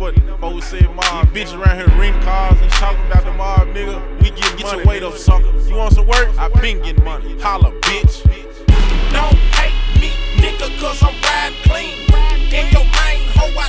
but folks say mob. Bitches around here renting cars and talking about the mob, nigga. We get your weight up, sucker. You want some work? I been getting money. Holla, bitch. Don't hate me, nigga, cause I'm riding clean. In your main hoe,